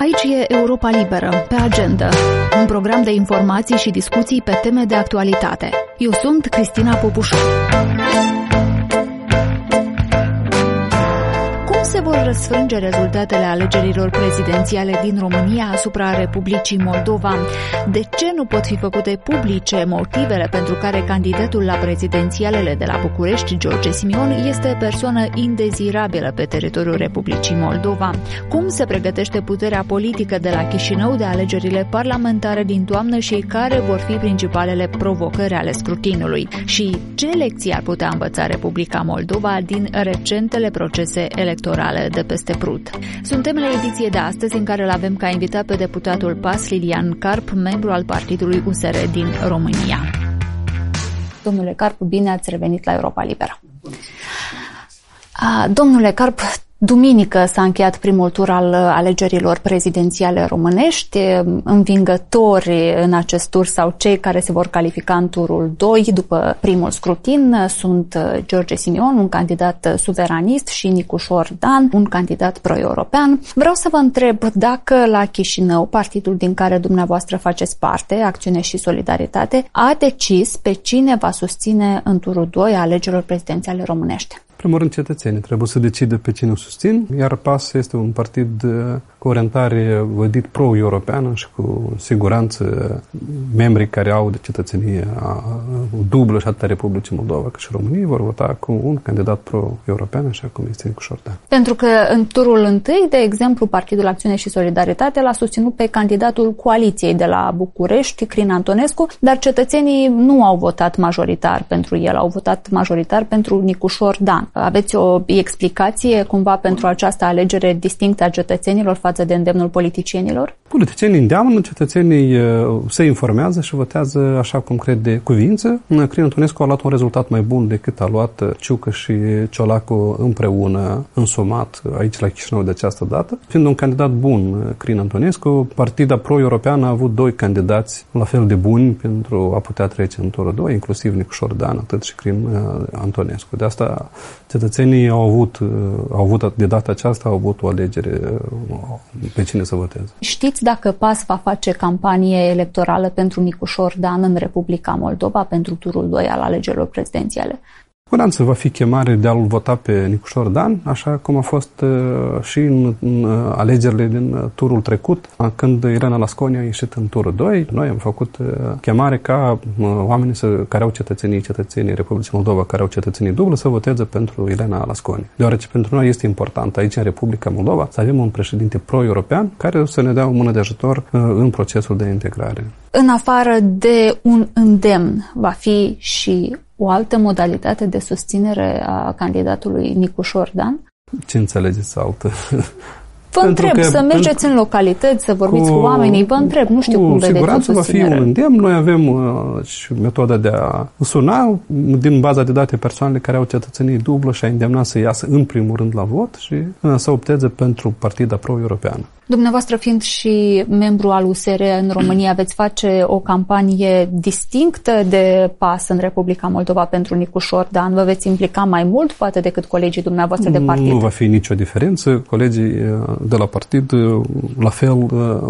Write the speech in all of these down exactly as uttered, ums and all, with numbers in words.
Aici e Europa Liberă, pe agenda, un program de informații și discuții pe teme de actualitate. Eu sunt Cristina Popușu. Se vor răsfrânge rezultatele alegerilor prezidențiale din România asupra Republicii Moldova. De ce nu pot fi făcute publice motivele pentru care candidatul la prezidențialele de la București, George Simion, este persoană indezirabilă pe teritoriul Republicii Moldova? Cum se pregătește puterea politică de la Chișinău de alegerile parlamentare din toamnă și care vor fi principalele provocări ale scrutinului? Și ce lecții ar putea învăța Republica Moldova din recentele procese electorale de peste Prut? Sunt temele ediției de astăzi, în care îl avem ca invitat pe deputatul P A S Lilian Carp, membru al partidului U S R din România. Domnule Carp, bine ați revenit la Europa Liberă. Domnule Carp, duminică s-a încheiat primul tur al alegerilor prezidențiale românești. Învingători în acest tur sau cei care se vor califica în turul doi după primul scrutin sunt George Simion, un candidat suveranist, și Nicușor Dan, un candidat pro-european. Vreau să vă întreb dacă la Chișinău, partidul din care dumneavoastră faceți parte, Acțiune și Solidaritate, a decis pe cine va susține în turul doi a alegerilor prezidențiale românești. În primul rând, cetățenii trebuie să decide pe cine o susțin, iar P A S este un partid cu orientare vădit pro-europeană și cu siguranță membrii care au de cetățenie dublă și atât a Republicii Moldova cât și România vor vota cu un candidat pro-european, așa cum este Nicușor Dan. Pentru că în turul întâi, de exemplu, Partidul Acțiune și Solidaritate l-a susținut pe candidatul coaliției de la București, Crin Antonescu, dar cetățenii nu au votat majoritar pentru el, au votat majoritar pentru Nicușor Dan. Aveți o explicație cumva pentru această alegere distinctă a cetățenilor față de îndemnul politicienilor? Politicienii îndeamnă, cetățenii se informează și votează așa cum cred de cuvință. Crin Antonescu a luat un rezultat mai bun decât a luat Ciucă și Ciolacu împreună, însumat, aici la Chișinău de această dată. Fiind un candidat bun, Crin Antonescu, partida pro-europeană a avut doi candidați la fel de buni pentru a putea trece în turul doi, inclusiv Nicușor Dan, atât și Crin Antonescu. De asta cetățenii au avut, au avut de data aceasta au avut o alegere pe cine să voteze. Știți dacă P A S va face campanie electorală pentru Nicușor Dan în Republica Moldova pentru turul doi al alegerilor prezidențiale? Curanță va fi chemare de a-l vota pe Nicușor Dan, așa cum a fost uh, și în, în uh, alegerile din turul trecut, când Elena Lasconi a ieșit în turul doi. Noi am făcut uh, chemare ca uh, oamenii să, care au cetățenii, cetățenii Republicii Moldova, care au cetățenii dublă, să voteze pentru Elena Lasconi. Deoarece pentru noi este important aici în Republica Moldova să avem un președinte pro-european care să ne dea o mână de ajutor uh, în procesul de integrare. În afară de un îndemn, va fi și o altă modalitate de susținere a candidatului Nicușor Dan? Ce înțelegeți altă? Vă întreb, că, să mergeți în localități, să vorbiți cu, cu oamenii, vă întreb, nu știu cum vedeți o susținere. Cu siguranță va fi un îndemn. Noi avem uh, și metoda de a suna din baza de date persoanele care au cetățenii dublă și a îndemna să iasă în primul rând la vot și uh, să opteze pentru partida pro-europeană. Dumneavoastră fiind și membru al U S R în România, veți face o campanie distinctă de P A S în Republica Moldova pentru Nicușor Dan? Vă veți implica mai mult, poate, decât colegii dumneavoastră de partid? Nu va fi nicio diferență. Colegii de la partid, la fel,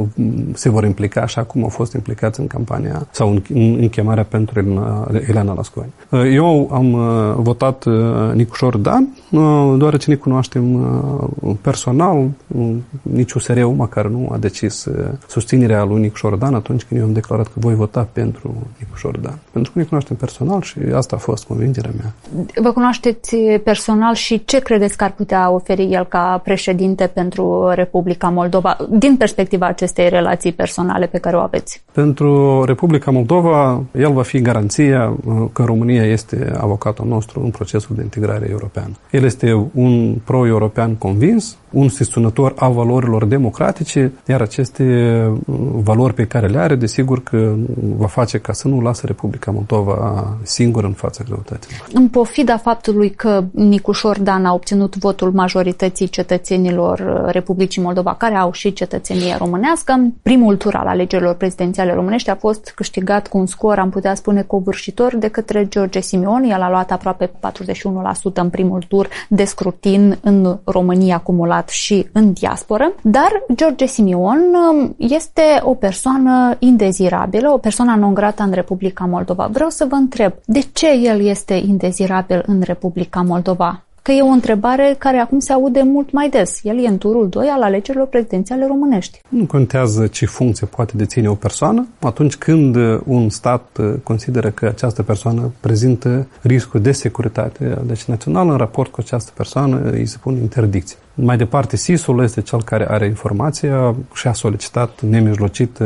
se vor implica așa cum au fost implicați în campania sau în, în chemarea pentru Elena Lasconi. Eu am votat Nicușor Dan, deoarece ne cunoaștem personal, nici U S R măcar nu a decis susținerea lui Nicușor Dan atunci când eu am declarat că voi vota pentru Nicușor Dan. Pentru că ne cunoaștem personal și asta a fost convingerea mea. Vă cunoașteți personal și ce credeți că ar putea oferi el ca președinte pentru Republica Moldova din perspectiva acestei relații personale pe care o aveți? Pentru Republica Moldova, el va fi garanția că România este avocatul nostru în procesul de integrare europeană. El este un pro-european convins, un susținător a valorilor democratice, iar aceste valori pe care le are, desigur că va face ca să nu lasă Republica Moldova singură în fața greutăților. În pofida faptului că Nicușor Dan a obținut votul majorității cetățenilor Republicii Moldova, care au și cetățenie românească, primul tur al alegerilor prezidențiale românești a fost câștigat cu un scor, am putea spune, covârșitor de către George Simion. El a luat aproape patruzeci și unu la sută în primul tur de scrutin în România acumulat expatriat și în diasporă, dar George Simion este o persoană indezirabilă, o persoană non grata în Republica Moldova. Vreau să vă întreb, de ce el este indezirabil în Republica Moldova? Că e o întrebare care acum se aude mult mai des. El e în turul doi al alegerilor prezidențiale românești. Nu contează ce funcție poate deține o persoană. Atunci când un stat consideră că această persoană prezintă riscuri de securitate, deci națională, în raport cu această persoană îi se pun interdicții. Mai departe, S I S-ul este cel care are informația și a solicitat nemijlocit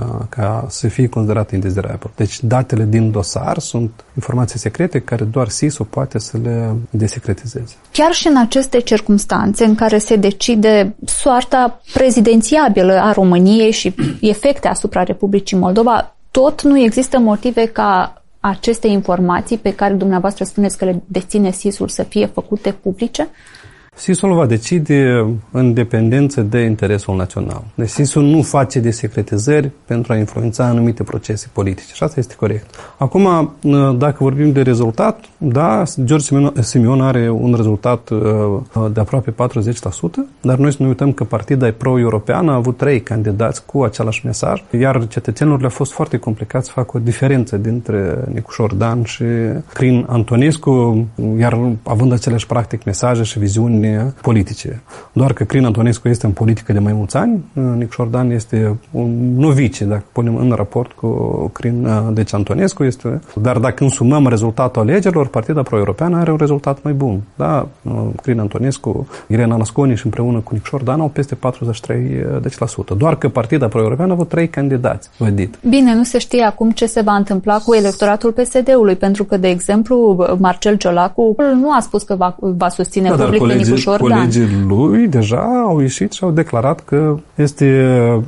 ca să fie considerat indezirabil. Deci datele din dosar sunt informații secrete care doar S I S-ul poate să le desecretizeze. Chiar și în aceste circumstanțe în care se decide soarta prezidențiabilă a României și efecte asupra Republicii Moldova, tot nu există motive ca aceste informații pe care dumneavoastră spuneți că le deține S I S-ul să fie făcute publice? S I S-ul va decide în dependență de interesul național. Deci S I S-ul nu face desecretizări pentru a influența anumite procese politice și asta este corect. Acum, dacă vorbim de rezultat, da, George Simion are un rezultat de aproape patruzeci la sută, dar noi să nu uităm că partida pro-europeană a avut trei candidați cu același mesaj, iar cetățenilor le-a fost foarte complicat să facă o diferență dintre Nicușor Dan și Crin Antonescu, iar având aceleași practic mesaje și viziuni politice. Doar că Crin Antonescu este în politică de mai mulți ani, Nicușor Dan este un novice, dacă punem în raport cu Crin, deci Antonescu este. Dar dacă însumăm rezultatul alegerilor, Partida Pro-Europeană are un rezultat mai bun. Da? Crin Antonescu, Irena Nasconi și împreună cu Nicușor Dan au peste patruzeci și trei la sută. Doar că Partida Pro-Europeană a avut trei candidați, vădit. Bine, nu se știe acum ce se va întâmpla cu electoratul P S D-ului, pentru că, de exemplu, Marcel Ciolacu nu a spus că va, va susține da, public pe Nicușor Dan. Colegii lui deja au ieșit și au declarat că este,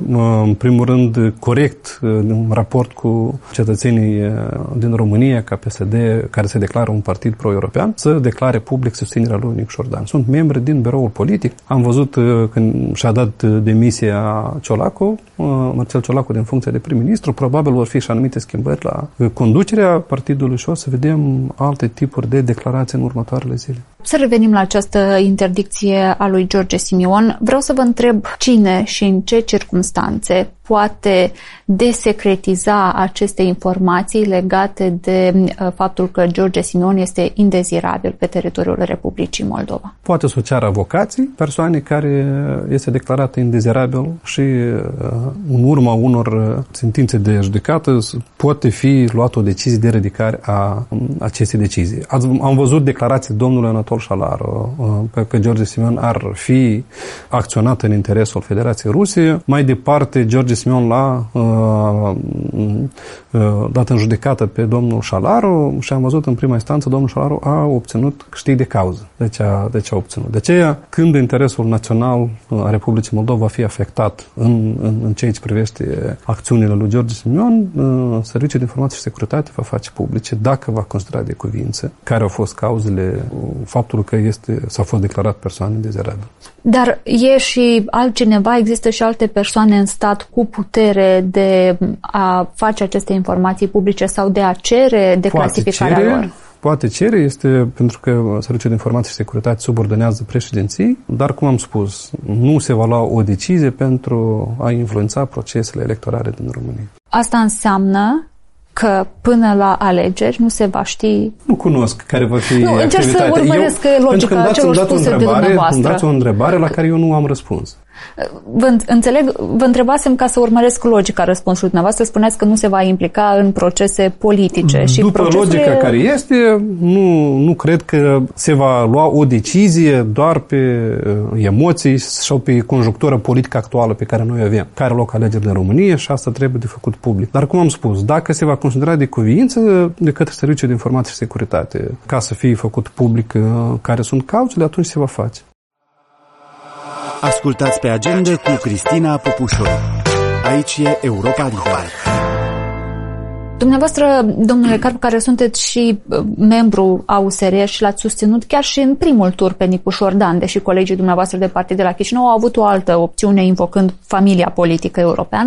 în primul rând, corect în raport cu cetățenii din România, ca P S D, care se declară un partid pro-european, să declare public susținerea lui Nicușor Dan. Sunt membri din biroul politic. Am văzut când și-a dat demisia Ciolacu, Marcel Ciolacu, din funcția de prim-ministru, probabil vor fi și anumite schimbări la conducerea partidului și o să vedem alte tipuri de declarații în următoarele zile. Să revenim la această interdicție a lui George Simion. Vreau să vă întreb cine și în ce circunstanțe poate desecretiza aceste informații legate de uh, faptul că George Simion este indezirabil pe teritoriul Republicii Moldova. Poate să o ceară avocații, persoane care este declarată indezirabil și uh, în urma unor sentințe de judecată poate fi luată o decizie de ridicare a um, acestei decizii. Am văzut declarații domnului Anatol Șalaru uh, că George Simion ar fi acționat în interesul Federației Rusiei. Mai departe, George Simion l-a uh, uh, dat în judecată pe domnul Șalaru și am văzut în prima instanță domnul Șalaru a obținut câștig de cauză. Deci a, deci a obținut. De aceea, când interesul național a Republicii Moldova va fi afectat în, în, în ceea ce privește acțiunile lui George Simion, uh, Serviciul de Informație și Securitate va face publice dacă va considera de cuvință care au fost cauzele uh, faptul că este, s-a fost declarat persoană indezirabilă. Dar e și altcineva, există și alte persoane în stat cu putere de a face aceste informații publice sau de a cere declasificarea poate cere, lor? Poate cere, este pentru că Serviciul de Informație și Securitate subordonează președinției, dar, cum am spus, nu se va lua o decizie pentru a influența procesele electorale din România. Asta înseamnă că până la alegeri nu se va ști... Nu cunosc care va fi Nu, încerc să urmăresc eu, logica celor spuse de dumneavoastră. Îmi dați o întrebare la care eu nu am răspuns. Vă înțeleg, vă întrebasem ca să urmăresc logica răspunsului dumneavoastră. Spuneați că nu se va implica în procese politice. Și după procesele... logica care este, nu, nu cred că se va lua o decizie doar pe emoții sau pe conjunctura politică actuală pe care noi avem, care loc alegeri în România și asta trebuie de făcut public. Dar, cum am spus, dacă se va considera de cuviință de către Serviciul de Informație și Securitate ca să fie făcut public care sunt cauzele, atunci se va face. Ascultați pe Agenda cu Cristina Popușoru. Aici e Europa Liberă. Dumneavoastră, domnule Carp, care sunteți și membru a U S R și l-ați susținut chiar și în primul tur pe Nicușor Dan, deși colegii dumneavoastră de partid de la Chișinău au avut o altă opțiune invocând familia politică europeană,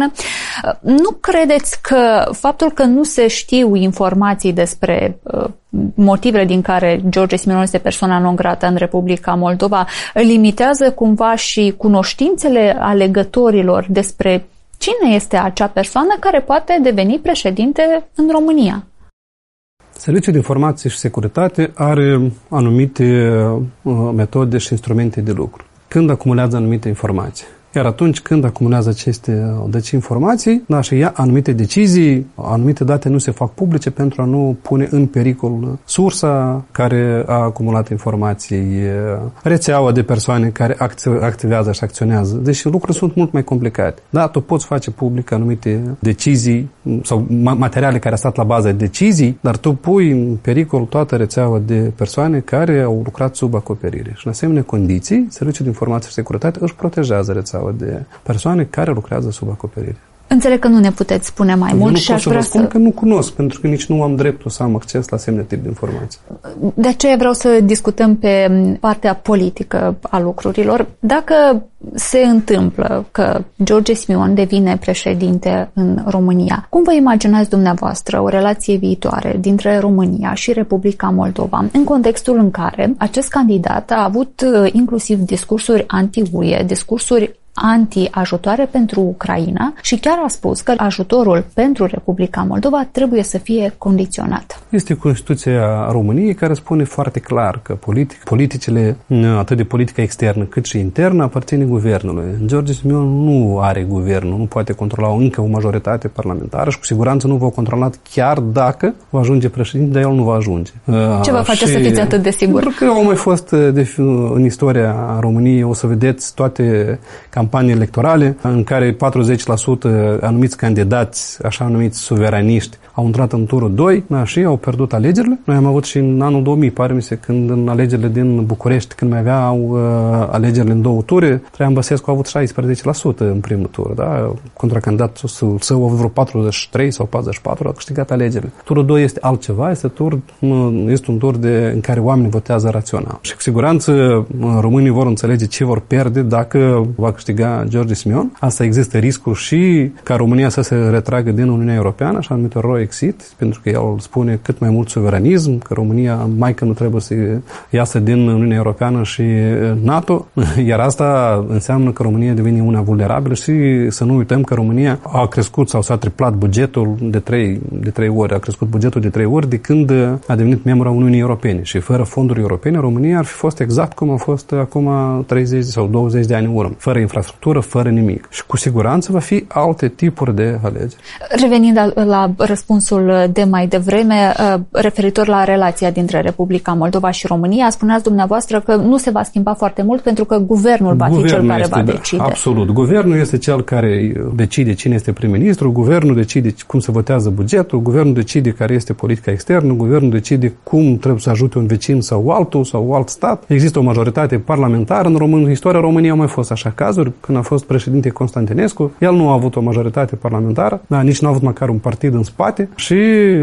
Nu credeți că faptul că nu se știu informații despre motivele din care George Simeon este persoana non grata în Republica Moldova limitează cumva și cunoștințele alegătorilor despre cine este acea persoană care poate deveni președinte în România? Serviciul de Informații și Securitate are anumite metode și instrumente de lucru. Când acumulează anumite informații. Iar atunci când acumulează aceste deci, informații, da, și ia anumite decizii, anumite date nu se fac publice pentru a nu pune în pericol sursa care a acumulat informații, rețeaua de persoane care activează și acționează. Deci lucrurile sunt mult mai complicate. Da, tu poți face public anumite decizii sau materiale care au stat la bază decizii, dar tu pui în pericol toată rețeaua de persoane care au lucrat sub acoperire. Și în asemenea condiții, Serviciul de Informații și Securitate își protejează rețeaua de persoane care lucrează sub acoperire. Înțeleg că nu ne puteți spune mai mult. Nu și pot aș să vrea vă spun să... că nu cunosc, pentru că nici nu am dreptul să am acces la asemenea tip de informații. De aceea vreau să discutăm pe partea politică a lucrurilor. Dacă se întâmplă că George Simeon devine președinte în România, cum vă imaginați dumneavoastră o relație viitoare dintre România și Republica Moldova, în contextul în care acest candidat a avut inclusiv discursuri anti-U E, discursuri anti-ajutoare pentru Ucraina și chiar a spus că ajutorul pentru Republica Moldova trebuie să fie condiționat. Este Constituția României care spune foarte clar că politic, politicile, atât de politică externă cât și internă, aparține guvernului. George Simeon nu are guvernul, nu poate controla încă o majoritate parlamentară și cu siguranță nu va controla chiar dacă va ajunge președinte, dar el nu va ajunge. Ce va face și să fiți atât de sigur? Pentru că au mai fost de, în istoria României, o să vedeți toate campanii electorale în care patruzeci la sută anumiți candidați, așa numiți suveraniști, au intrat în turul doi, da, și au pierdut alegerile. Noi am avut și în anul două mii, pare mi se, când în alegerile din București, când mai aveau uh, alegerile în două ture, Traian Băsescu a avut șaisprezece la sută în primul tur, da? Contra candidatul său a avut vreo patruzeci și trei sau patruzeci și patru, a câștigat alegerile. Turul doi este altceva, este, tur, este un tur de, în care oamenii votează rațional. Și cu siguranță românii vor înțelege ce vor pierde dacă va câștiga George Simeon. Asta există riscul și ca România să se retragă din Uniunea Europeană, așa numită Roexit, pentru că el spune cât mai mult suveranism, că România mai că nu trebuie să iasă din Uniunea Europeană și NATO, iar asta înseamnă că România devine una vulnerabilă și să nu uităm că România a crescut sau s-a triplat bugetul de trei, de trei ori, a crescut bugetul de trei ori de când a devenit membru a Uniunii Europene și fără fonduri europene, România ar fi fost exact cum a fost acum treizeci sau douăzeci de ani în urmă, fără infrastructură, fără nimic. Și cu siguranță va fi alte tipuri de alegeri. Revenind la, la răspunsul de mai devreme, referitor la relația dintre Republica Moldova și România, spuneați dumneavoastră că nu se va schimba foarte mult pentru că guvernul va guvernul fi cel care este, va da, decide. Absolut. Guvernul este cel care decide cine este prim-ministru, guvernul decide cum se votează bugetul, guvernul decide care este politica externă, guvernul decide cum trebuie să ajute un vecin sau altul sau alt stat. Există o majoritate parlamentară în România. În istoria României au mai fost așa cazuri. Când a fost președinte Constantinescu, el nu a avut o majoritate parlamentară, da, nici nu a avut măcar un partid în spate și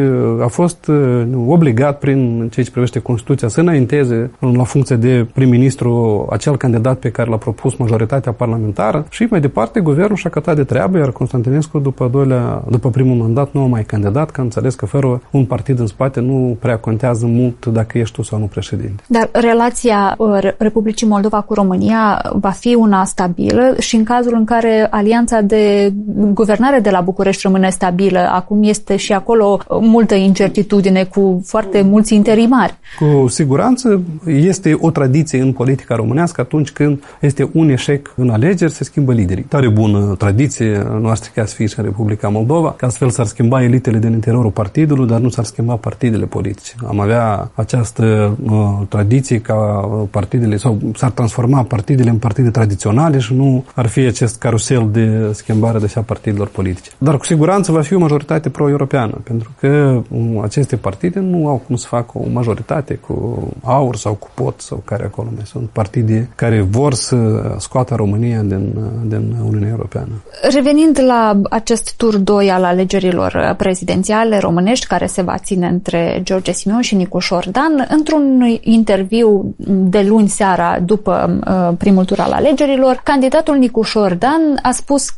a fost obligat prin ceea ce privește Constituția să înainteze la funcție de prim-ministru acel candidat pe care l-a propus majoritatea parlamentară și mai departe guvernul și-a cătat de treabă, iar Constantinescu după, doilea, după primul mandat nu a mai candidat, că a înțeles că fără un partid în spate nu prea contează mult dacă ești tu sau nu președinte. Dar relația Republicii Moldova cu România va fi una stabilă și în cazul în care alianța de guvernare de la București rămâne stabilă, acum este și acolo multă incertitudine cu foarte mulți interimari. Cu siguranță este o tradiție în politica românească atunci când este un eșec în alegeri, se schimbă liderii. Tare bună tradiție noastră ca să fie și în Republica Moldova, că astfel s-ar schimba elitele din interiorul partidului, dar nu s-ar schimba partidele politice. Am avea această uh, tradiție ca partidele, sau s-ar transforma partidele în partide tradiționale și nu ar fi acest carusel de schimbare de așa partidelor politice. Dar cu siguranță va fi o majoritate pro-europeană, pentru că um, aceste partide nu au cum să facă o majoritate cu AUR sau cu P O T sau care acolo mai sunt partide care vor să scoată România din, din Uniunea Europeană. Revenind la acest tur doi al alegerilor prezidențiale românești care se va ține între George Simeon și Nicu Șordan, într-un interviu de luni seara după uh, primul tur al alegerilor, candidatul Nicu Șordan a spus că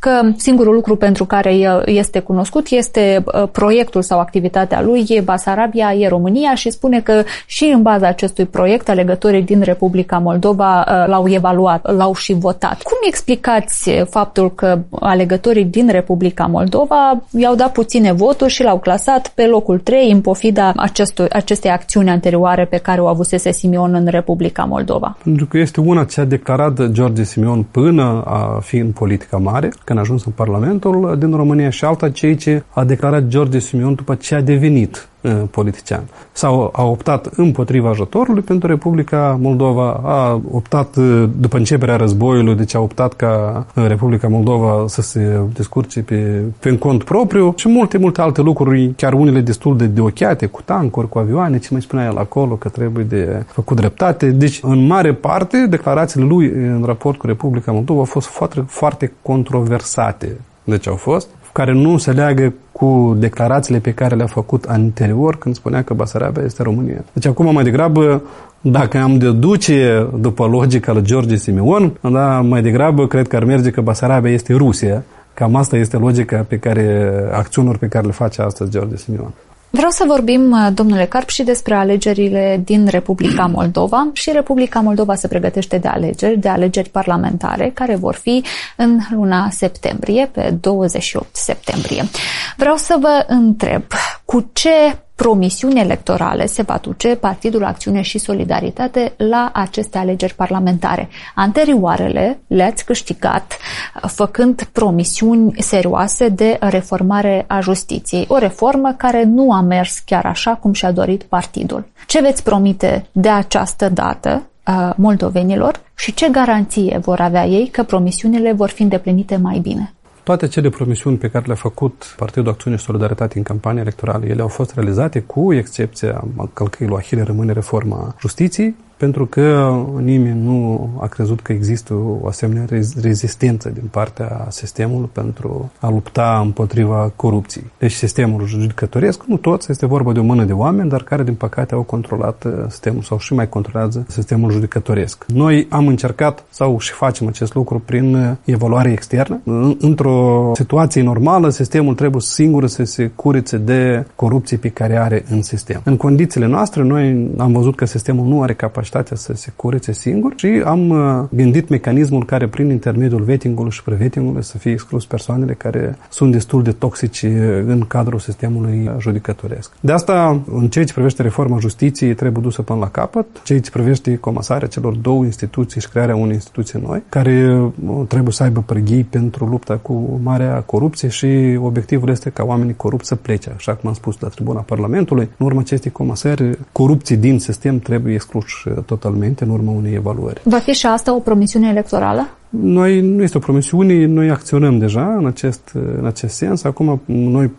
singurul lucru pentru care este cunoscut este proiectul sau activitatea lui, e Basarabia, e România, și spune că și în baza acestui proiect alegătorii din Republica Moldova l-au evaluat, l-au și votat. Cum explicați faptul că alegătorii din Republica Moldova i-au dat puține voturi și l-au clasat pe locul trei în pofida acestui, acestei acțiuni anterioare pe care o avusese Simion în Republica Moldova? Pentru că este una ce a declarat George Simion până a fi în politica mare, când a ajuns în Parlamentul din România, și alta ceea ce a declarat George Simion după ce a devenit politician. Sau a optat împotriva ajutorului pentru Republica Moldova, a optat după începerea războiului, deci a optat ca Republica Moldova să se descurce pe, pe cont propriu și multe, multe alte lucruri, chiar unele destul de deocheate, cu tancuri, cu avioane, ce mai spunea el acolo, că trebuie de făcut dreptate. Deci, în mare parte, declarațiile lui în raport cu Republica Moldova au fost foarte, foarte controversate. Deci au fost, care nu se leagă cu declarațiile pe care le-a făcut anterior când spunea că Basarabia este România. Deci acum mai degrabă, dacă am deduce după logica lui George Simion, da, mai degrabă cred că ar merge că Basarabia este Rusia. Cam asta este logica pe care, acțiunilor pe care le face astăzi George Simion. Vreau să vorbim, domnule Carp, și despre alegerile din Republica Moldova. Și Republica Moldova se pregătește de alegeri, de alegeri parlamentare, care vor fi în luna septembrie, pe douăzeci și opt septembrie. Vreau să vă întreb, cu ce promisiuni electorale se va duce Partidul Acțiune și Solidaritate la aceste alegeri parlamentare? Anterioarele le-ați câștigat făcând promisiuni serioase de reformare a justiției, o reformă care nu a mers chiar așa cum și-a dorit partidul. Ce veți promite de această dată moldovenilor și ce garanție vor avea ei că promisiunile vor fi îndeplinite mai bine? Toate cele promisiuni pe care le-a făcut Partidul Acțiune și Solidaritate în campania electorală, ele au fost realizate, cu excepția călcăii lui Ahile rămâne reforma justiției, pentru că nimeni nu a crezut că există o asemenea rezistență din partea sistemului pentru a lupta împotriva corupției. Deci sistemul judecătoresc, nu toți, este vorba de o mână de oameni, dar care din păcate au controlat sistemul sau și mai controlează sistemul judecătoresc. Noi am încercat sau și facem acest lucru prin evaluare externă. Într-o situație normală, sistemul trebuie singur să se curețe de corupție pe care are în sistem. În condițiile noastre, noi am văzut că sistemul nu are capacitatea să se curețe singur și am gândit mecanismul care prin intermediul vettingului și prevettingului să fie exclus persoanele care sunt destul de toxice în cadrul sistemului judecătoresc. De asta, în ceea ce privește reforma justiției, trebuie dusă până la capăt, ceea ce privește comasarea celor două instituții și crearea unei instituții noi, care trebuie să aibă pârghii pentru lupta cu marea corupție și obiectivul este ca oamenii corupți să plece, așa cum am spus la tribuna Parlamentului. În urma acestei comasări, corupții din sistem trebuie excluși totalmente în urma unei evaluări. Va fi și asta o promisiune electorală? Noi, nu este o promisiune, noi acționăm deja în acest, în acest sens. Acum noi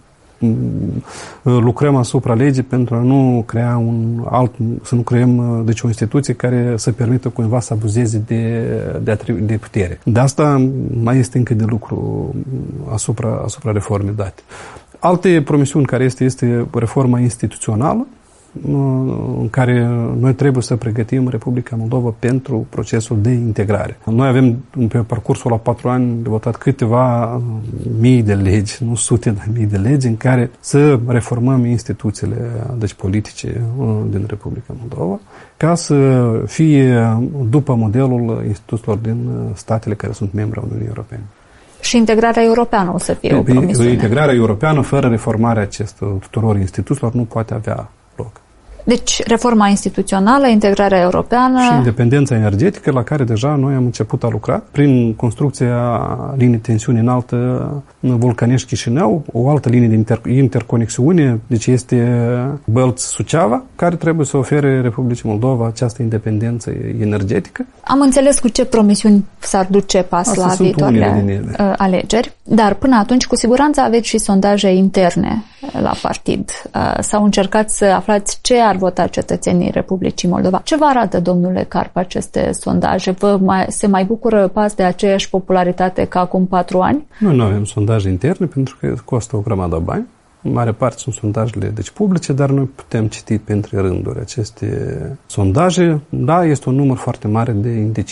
lucrăm asupra legii pentru a nu crea un alt, să nu creăm deci o instituție care să permită cuiva să abuzeze de, de, de putere. De asta mai este încă de lucru asupra, asupra reformei date. Alte promisiuni care este, este reforma instituțională, în care noi trebuie să pregătim Republica Moldova pentru procesul de integrare. Noi avem pe parcursul la patru ani de votat câteva mii de legi, nu sute de mii de legi, în care să reformăm instituțiile deci politice din Republica Moldova, ca să fie după modelul instituțiilor din statele care sunt membre ale Uniunii Europene. Și integrarea europeană o să fie o promisiune. Integrarea europeană, fără reformarea acestor tuturor instituțiilor, nu poate avea loc. Deci, reforma instituțională, integrarea europeană... Și independența energetică, la care deja noi am început a lucra prin construcția linii de tensiune înaltă Vulcanești-Chișinău, o altă linie de inter- interconexiune, deci este Bălți-Suceava, care trebuie să ofere Republicii Moldova această independență energetică. Am înțeles cu ce promisiuni s-ar duce pas Asta la viitoarele alegeri, dar până atunci, cu siguranță, aveți și sondaje interne la partid. S-au încercat să aflați ce ar vota cetățenii Republicii Moldova. Ce vă arată, domnule Carp, aceste sondaje? Vă mai, se mai bucură pas de aceeași popularitate ca acum patru ani? Noi nu avem sondaje interne pentru că costă o grămadă bani. În mare parte sunt sondajele deci publice, dar noi putem citi printre rânduri aceste sondaje. Da, este un număr foarte mare de indeciși,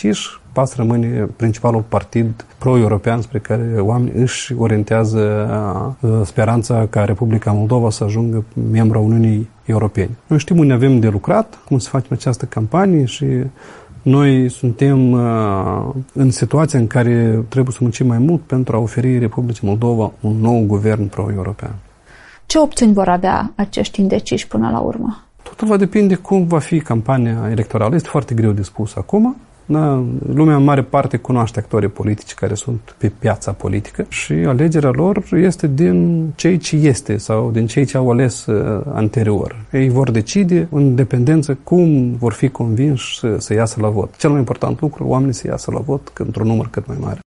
PAS rămâne principalul partid pro-european spre care oamenii își orientează speranța ca Republica Moldova să ajungă membru a Uniunii Europene. Noi știm unde avem de lucrat, cum să facem această campanie și noi suntem în situația în care trebuie să muncim mai mult pentru a oferi Republicii Moldova un nou guvern pro-european. Ce opțiuni vor avea acești indeciși până la urmă? Totul va depinde cum va fi campania electorală. Este foarte greu de spus acum. Da, lumea în mare parte cunoaște actorii politici care sunt pe piața politică și alegerea lor este din cei ce este sau din cei ce au ales uh, anterior. Ei vor decide în dependență cum vor fi convinși să, să iasă la vot. Cel mai important lucru, oamenii să iasă la vot într-un număr cât mai mare.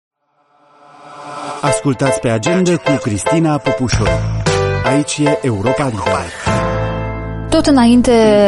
Ascultați pe Agenda cu Cristina Popușoru. Aici e Europa Liberă. Tot înainte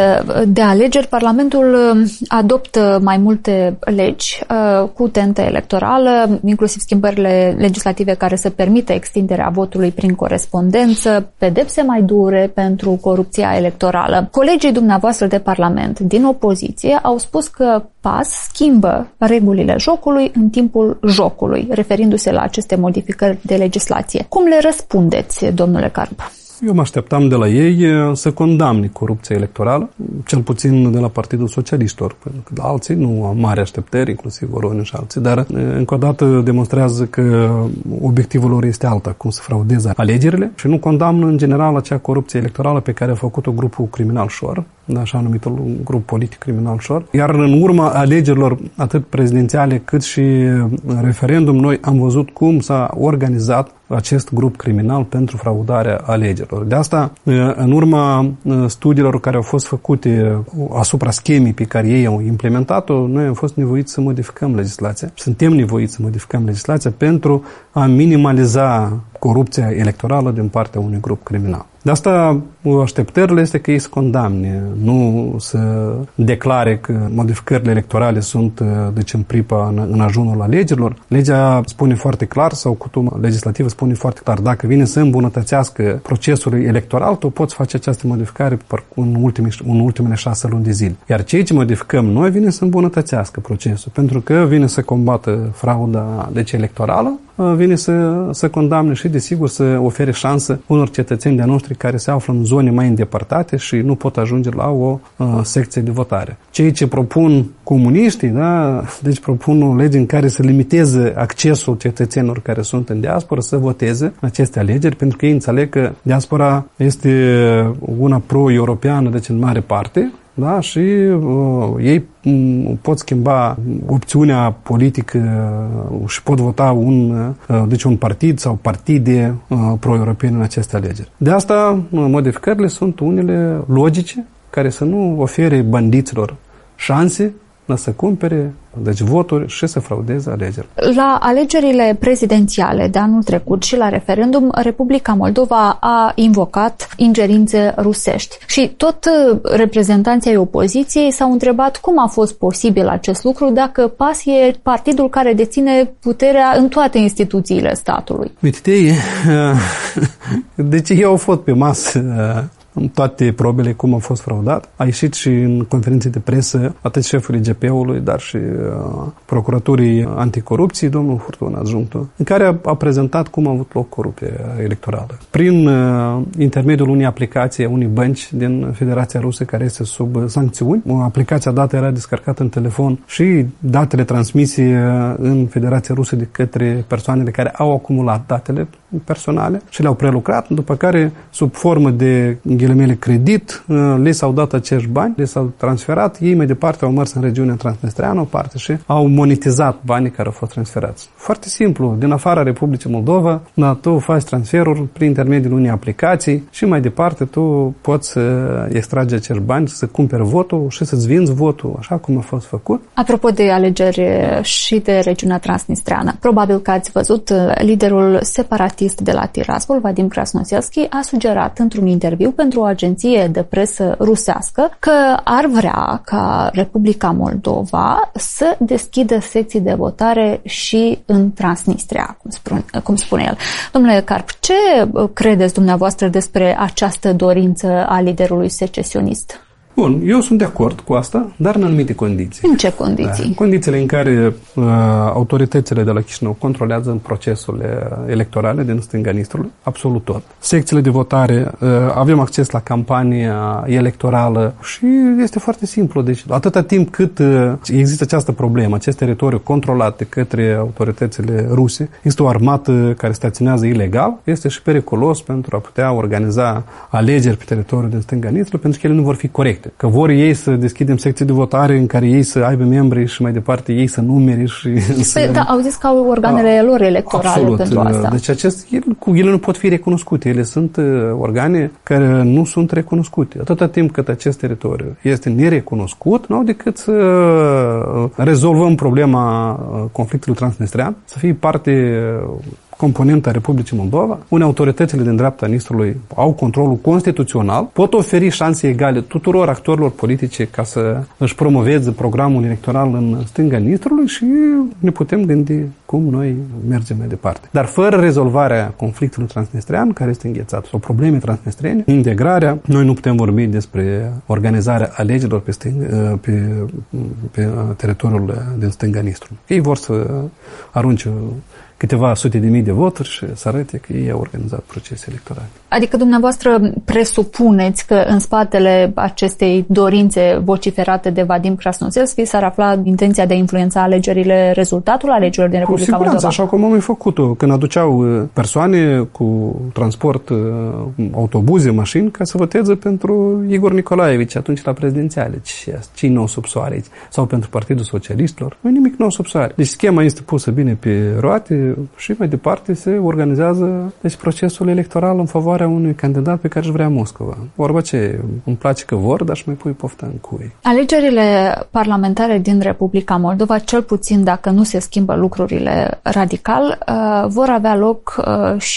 de alegeri, Parlamentul adoptă mai multe legi cu tentă electorală, inclusiv schimbările legislative care să permită extinderea votului prin corespondență, pedepse mai dure pentru corupția electorală. Colegii dumneavoastră de Parlament din opoziție au spus că PAS schimbă regulile jocului în timpul jocului, referindu-se la aceste modificări de legislație. Cum le răspundeți, domnule Carp? Eu mă așteptam de la ei să condamne corupția electorală, cel puțin de la Partidul Socialiștilor, pentru că alții nu au mari așteptări, inclusiv Voronin și alții, dar încă o dată demonstrează că obiectivul lor este alta, cum să fraudeze alegerile și nu condamnă în general acea corupție electorală pe care a făcut-o grupul criminal Șor, așa numitul grup politic criminal Șor. Iar în urma alegerilor atât prezidențiale cât și referendum, noi am văzut cum s-a organizat acest grup criminal pentru fraudarea alegerilor. De asta, în urma studiilor care au fost făcute asupra schemei pe care ei au implementat-o, noi am fost nevoiți să modificăm legislația. Suntem nevoiți să modificăm legislația pentru a minimaliza corupția electorală din partea unui grup criminal. De asta așteptările este că ei să condamne, nu să declare că modificările electorale sunt, deci, în pripa, în, în ajunul alegerilor. Legea spune foarte clar, sau cutumă legislativă spune foarte clar, dacă vine să îmbunătățească procesul electoral, tu poți face această modificare în, ultime, în ultimele șase luni de zile. Iar cei ce modificăm noi vine să îmbunătățească procesul, pentru că vine să combată frauda, deci, electorală, vine să, să condamne și, desigur, să ofere șansă unor cetățeni de-a noștri care se află în zone mai îndepărtate și nu pot ajunge la o uh, secție de votare. Cei ce propun comuniștii, da, deci propun o lege în care să limiteze accesul cetățenilor care sunt în diaspora să voteze aceste alegeri, pentru că ei înțeleg că diaspora este una pro-europeană, deci în mare parte, da, și uh, ei um, pot schimba opțiunea politică uh, și pot vota un, uh, deci un partid sau partide uh, pro-europene în aceste alegeri. De asta, uh, modificările sunt unele logice, care să nu ofere bandiților șanse să cumpere, deci, voturi și să fraudeze alegerile. La alegerile prezidențiale de anul trecut și la referendum, Republica Moldova a invocat ingerințe rusești. Și tot reprezentanții ai opoziției s-au întrebat cum a fost posibil acest lucru dacă PAS e partidul care deține puterea în toate instituțiile statului. Uite, deci eu au fost pe masă în toate probele cum a fost fraudat. A ieșit și în conferințe de presă atât șeful I G P-ului, dar și uh, procuraturii anticorupție, domnul Furtun, adjunctul, în care a, a prezentat cum a avut loc corupția electorală. Prin uh, intermediul unei aplicații a unei bănci din Federația Rusă care este sub sancțiuni. Aplicația dată era descărcată în telefon și datele transmise în Federația Rusă de către persoanele care au acumulat datele personale și le-au prelucrat, după care, sub formă de ghilimele credit, le s-au dat acești bani, le s-au transferat, ei mai departe au mers în regiunea transnistreană, o parte, și au monetizat banii care au fost transferați. Foarte simplu, din afara Republicii Moldova, da, tu faci transferuri prin intermediul unei aplicații și mai departe tu poți să extragi acești bani, să cumperi votul și să-ți vinzi votul, așa cum a fost făcut. Apropo de alegeri și de regiunea transnistreană, probabil că ați văzut, liderul separatist de la Tiraspol, Vadim Krasnoselski, a sugerat într-un interviu pentru o agenție de presă rusească că ar vrea ca Republica Moldova să deschidă secții de votare și în Transnistria, cum spune, cum spune el. Domnule Carp, ce credeți dumneavoastră despre această dorință a liderului secesionist? Bun, eu sunt de acord cu asta, dar în anumite condiții. În ce condiții? Da, în condițiile în care uh, autoritățile de la Chișinău controlează în procesurile electorale din stânga Nistrului, absolut tot. Secțiile de votare, uh, avem acces la campania electorală și este foarte simplu. Deci, atâta timp cât uh, există această problemă, acest teritoriu controlat de către autoritățile ruse, este o armată care staționează ilegal, este și periculos pentru a putea organiza alegeri pe teritoriul din stânga Nistrului, pentru că ele nu vor fi corecte. Că vor ei să deschidem secții de votare în care ei să aibă membri și mai departe ei să numere și... Păi, să... da, au zis că au organele A, lor electorale absolut. pentru asta. Deci acest, ele nu pot fi recunoscute. Ele sunt organe care nu sunt recunoscute. Atâta timp cât acest teritoriu este nerecunoscut, nu au decât să rezolvăm problema conflictului transnistrean, să fie parte componentă a Republicii Moldova, unde autoritățile din dreapta Nistrului au controlul constituțional, pot oferi șanse egale tuturor actorilor politice ca să își promoveze programul electoral în stânga Nistrului și ne putem gândi cum noi mergem mai departe. Dar fără rezolvarea conflictului transnistrean, care este înghețat, sau probleme transnistrene, integrarea, noi nu putem vorbi despre organizarea alegerilor pe, stâng- pe, pe teritoriul din stânga Nistrului. Ei vor să arunce câteva sute de mii de voturi și să arate că ei au organizat procese electorale. Adică dumneavoastră presupuneți că în spatele acestei dorințe vociferate de Vadim Krasnoselski s-ar afla intenția de a influența alegerile, rezultatul alegerilor din Republica Moldova? Cu siguranță, așa cum am mai făcut-o, când aduceau persoane cu transport, autobuze, mașini, ca să voteze pentru Igor Nicolaevici atunci la prezidențiale. Ce-i nou sub soare aici? Sau pentru Partidul Socialiștilor? Nu nimic nou sub soare. Deci schema este pusă bine pe roate și mai departe se organizează deci, procesul electoral în favoarea unui candidat pe care își vrea Moscova. Vorba ce, îmi place că vor, dar și mai pui pofta în cui. Alegerile parlamentare din Republica Moldova, cel puțin dacă nu se schimbă lucrurile radical, vor avea loc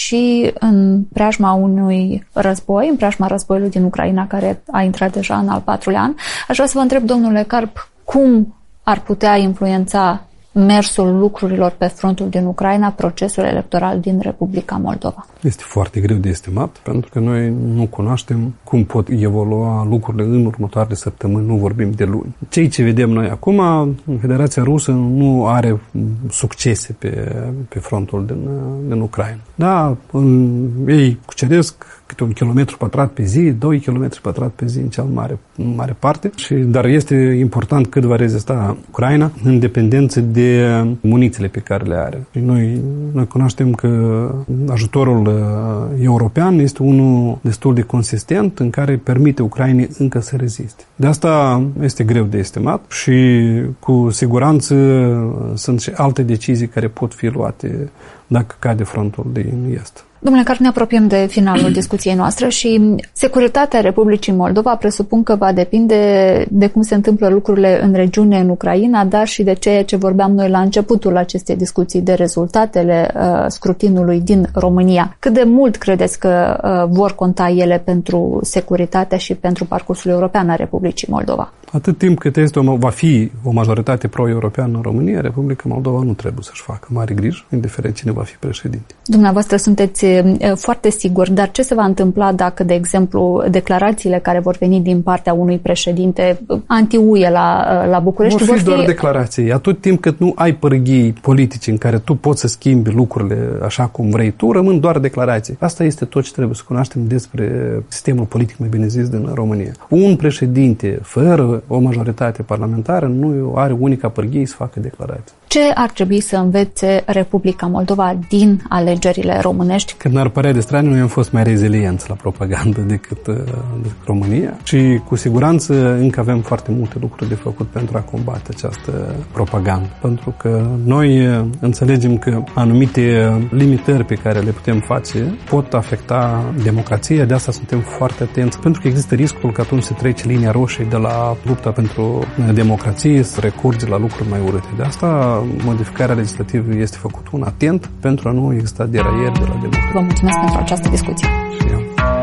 și în preajma unui război, în preajma războiului din Ucraina, care a intrat deja în al patrulea an. Aș vrea să vă întreb, domnule Carp, cum ar putea influența mersul lucrurilor pe frontul din Ucraina, procesul electoral din Republica Moldova? Este foarte greu de estimat, pentru că noi nu cunoaștem cum pot evolua lucrurile în următoarele săptămâni, nu vorbim de luni. Cei ce vedem noi acum, Federația Rusă nu are succese pe, pe frontul din, din Ucraina. Da, în, ei cuceresc câte un kilometru pătrat pe zi, doi kilometri pătrat pe zi în cea mare, în mare parte, și, dar este important cât va rezista Ucraina în dependență de munițiile pe care le are. Și noi, noi cunoaștem că ajutorul european este unul destul de consistent în care permite Ucrainei încă să reziste. De asta este greu de estimat și cu siguranță sunt și alte decizii care pot fi luate dacă cade frontul din est. Domnule Carp, ne apropiem de finalul discuției noastre și securitatea Republicii Moldova presupun că va depinde de cum se întâmplă lucrurile în regiune, în Ucraina, dar și de ceea ce vorbeam noi la începutul acestei discuții, de rezultatele uh, scrutinului din România. Cât de mult credeți că uh, vor conta ele pentru securitatea și pentru parcursul european al Republicii Moldova? Atât timp cât este o, va fi o majoritate pro-europeană în România, Republica Moldova nu trebuie să-și facă mare grijă, indiferent cine va fi președinte. Dumneavoastră sunteți foarte sigur, dar ce se va întâmpla dacă, de exemplu, declarațiile care vor veni din partea unui președinte anti-U E la, la București vor fi, vor fi doar declarații. Atât timp cât nu ai pârghii politice în care tu poți să schimbi lucrurile așa cum vrei tu, rămân doar declarații. Asta este tot ce trebuie să cunoaștem despre sistemul politic, mai bine zis, din România. Un președinte fără o majoritate parlamentară nu are unica pârghie să facă declarații. Ce ar trebui să învețe Republica Moldova din alegerile românești? Când ne-ar părea de strani, noi am fost mai rezilienți la propagandă decât, decât România și cu siguranță încă avem foarte multe lucruri de făcut pentru a combate această propagandă. Pentru că noi înțelegem că anumite limitări pe care le putem face pot afecta democrația, de asta suntem foarte atenți, pentru că există riscul că atunci se trece linia roșie de la lupta pentru democrație, să recurge la lucruri mai urâte. De asta modificarea legislativă este făcută un atent pentru a nu exista deraieri de la democrație. Vă mulțumesc pentru această discuție. Și eu.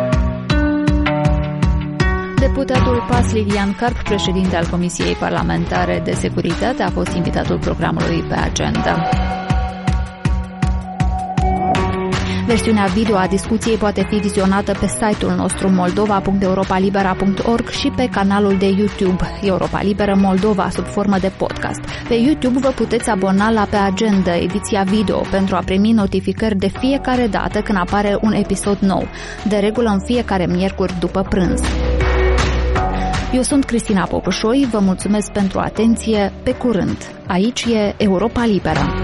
Deputatul Pas Livian Carp, președinte al Comisiei Parlamentare de Securitate, a fost invitatul programului Pe Agenda. Versiunea video a discuției poate fi vizionată pe site-ul nostru moldova punct europa libera punct org și pe canalul de YouTube Europa Liberă Moldova sub formă de podcast. Pe YouTube vă puteți abona la Pe Agenda, ediția video, pentru a primi notificări de fiecare dată când apare un episod nou, de regulă în fiecare miercuri după prânz. Eu sunt Cristina Popușoi, vă mulțumesc pentru atenție, pe curând. Aici e Europa Liberă.